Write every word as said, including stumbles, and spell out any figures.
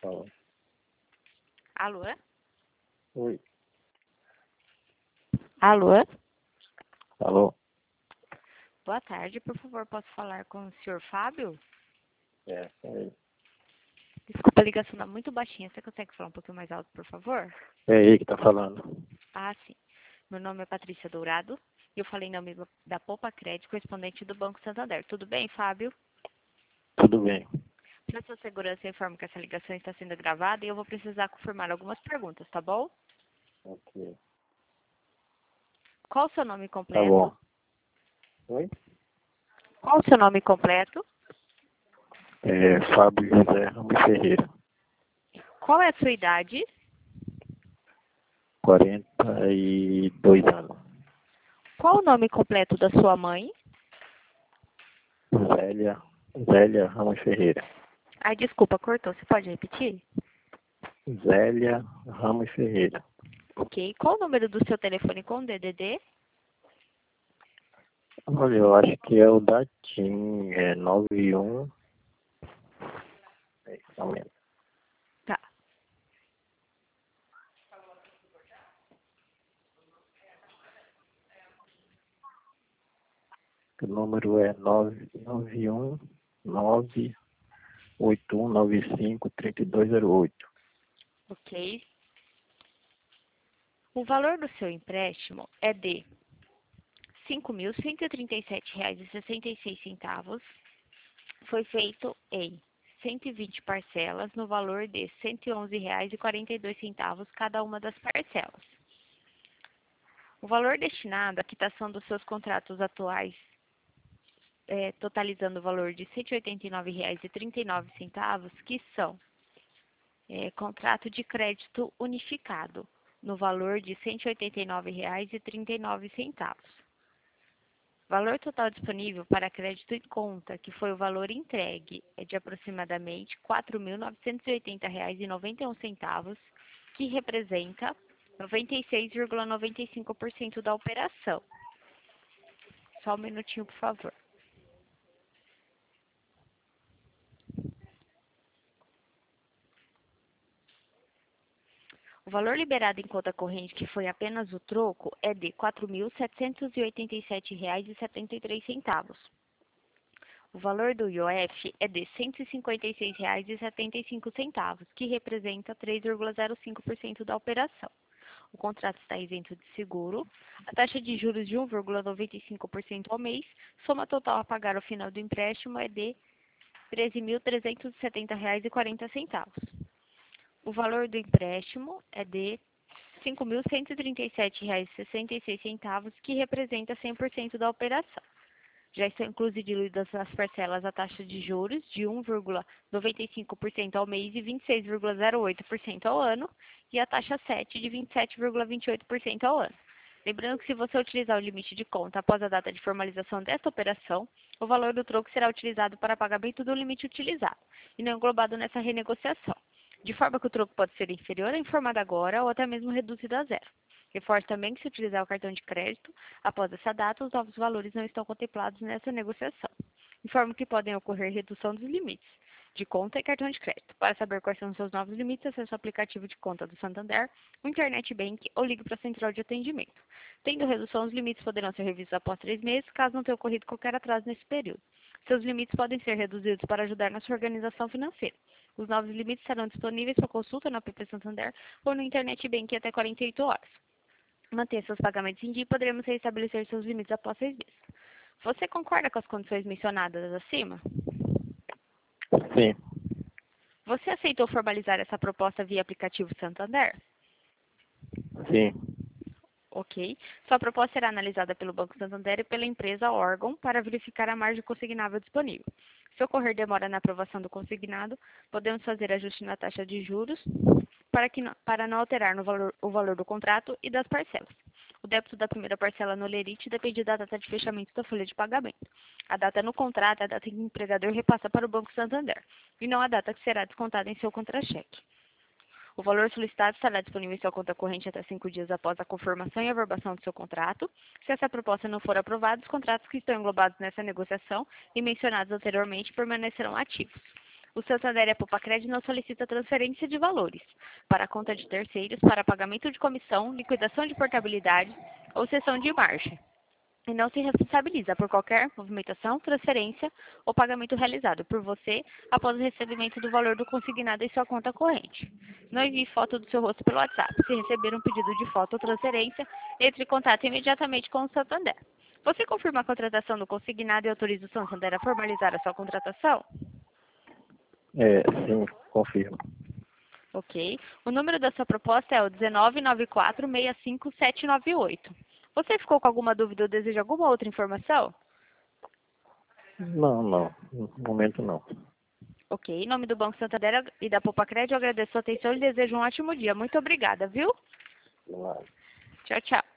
Fala. Alô? Oi. Alô? Alô? Boa tarde, por favor, posso falar com o senhor Fábio? É, é, Desculpa, a ligação está muito baixinha. Você consegue falar um pouquinho mais alto, por favor? é aí que tá falando. Ah, sim. Meu nome é Patrícia Dourado e eu falei em nome da Poupa Crédito, correspondente do Banco Santander. Tudo bem, Fábio? Tudo bem. Para sua segurança, eu informo que essa ligação está sendo gravada e eu vou precisar confirmar algumas perguntas, tá bom? Ok. Qual o seu nome Tá completo? bom. Oi? Qual o seu nome completo? É Fábio José Ramos Ferreira. Qual é a sua idade? quarenta e dois anos. Qual o nome completo da sua mãe? Zélia, Zélia Ramos Ferreira. Ai, desculpa, cortou. Você pode repetir? Zélia Ramos Ferreira. Ok. Qual o número do seu telefone com D D D? Olha, eu acho que é o da TIM, é nove um. É, só um momento. Tá. O número é nove um nove oito um nove cinco três dois zero oito. Ok. O valor do seu empréstimo é de cinco mil cento e trinta e sete reais e sessenta e seis centavos. Foi feito em cento e vinte parcelas no valor de cento e onze reais e quarenta e dois centavos cada uma das parcelas. O valor destinado à quitação dos seus contratos atuais, é, totalizando o valor de cento e oitenta e nove reais e trinta e nove centavos, que são é, contrato de crédito unificado, no valor de cento e oitenta e nove reais e trinta e nove centavos. Valor total disponível para crédito em conta, que foi o valor entregue, é de aproximadamente quatro mil novecentos e oitenta reais e noventa e um centavos, que representa noventa e seis vírgula noventa e cinco por cento da operação. Só um minutinho, por favor. O valor liberado em conta corrente, que foi apenas o troco, é de quatro mil setecentos e oitenta e sete reais e setenta e três centavos. O valor do I O F é de cento e cinquenta e seis reais e setenta e cinco centavos, que representa três vírgula zero cinco por cento da operação. O contrato está isento de seguro. A taxa de juros de um vírgula noventa e cinco por cento ao mês. Soma total a pagar ao final do empréstimo é de treze mil trezentos e setenta reais e quarenta centavos. O valor do empréstimo é de cinco mil cento e trinta e sete reais e sessenta e seis centavos, que representa cem por cento da operação. Já estão inclusas diluídas as parcelas a taxa de juros de um vírgula noventa e cinco por cento ao mês e vinte e seis vírgula zero oito por cento ao ano, e a taxa sete de vinte e sete vírgula vinte e oito por cento ao ano. Lembrando que se você utilizar o limite de conta após a data de formalização desta operação, o valor do troco será utilizado para pagamento do limite utilizado, e não englobado nessa renegociação, de forma que o troco pode ser inferior à informada agora ou até mesmo reduzido a zero. Reforço também que, se utilizar o cartão de crédito, após essa data, os novos valores não estão contemplados nessa negociação. Informo que podem ocorrer redução dos limites de conta e cartão de crédito. Para saber quais são os seus novos limites, acesse o aplicativo de conta do Santander, o Internet Bank ou ligue para a central de atendimento. Tendo redução, os limites poderão ser revistos após três meses, caso não tenha ocorrido qualquer atraso nesse período. Seus limites podem ser reduzidos para ajudar na sua organização financeira. Os novos limites serão disponíveis para consulta no app Santander ou no Internet Bank até quarenta e oito horas. Manter seus pagamentos em dia e poderemos restabelecer seus limites após seis meses. Você concorda com as condições mencionadas acima? Sim, Você aceitou formalizar essa proposta via aplicativo Santander? sim. Ok. Sua proposta será analisada pelo Banco Santander e pela empresa órgão para verificar a margem consignável disponível. Se ocorrer demora na aprovação do consignado, podemos fazer ajuste na taxa de juros para, que não, para não alterar no valor, o valor do contrato e das parcelas. O débito da primeira parcela no lerite depende da data de fechamento da folha de pagamento. A data no contrato é a data em que o empregador repassa para o Banco Santander, e não a data que será descontada em seu contra-cheque. O valor solicitado estará disponível em sua conta corrente até cinco dias após a confirmação e averbação do seu contrato. Se essa proposta não for aprovada, os contratos que estão englobados nessa negociação e mencionados anteriormente permanecerão ativos. O Santander e a Popacred não solicitam transferência de valores para a conta de terceiros para pagamento de comissão, liquidação de portabilidade ou cessão de margem. E não se responsabiliza por qualquer movimentação, transferência ou pagamento realizado por você após o recebimento do valor do consignado em sua conta corrente. Não envie foto do seu rosto pelo WhatsApp. Se receber um pedido de foto ou transferência, entre em contato imediatamente com o Santander. Você confirma a contratação do consignado e autoriza o Santander a formalizar a sua contratação? É, sim, confirmo. Ok. O número da sua proposta é o um nove nove quatro, seis cinco sete nove oito. Você ficou com alguma dúvida ou deseja alguma outra informação? Não, não. No momento não. Ok. Em nome do Banco Santander e da Popacred, eu agradeço a sua atenção e desejo um ótimo dia. Muito obrigada, viu? Tchau, tchau.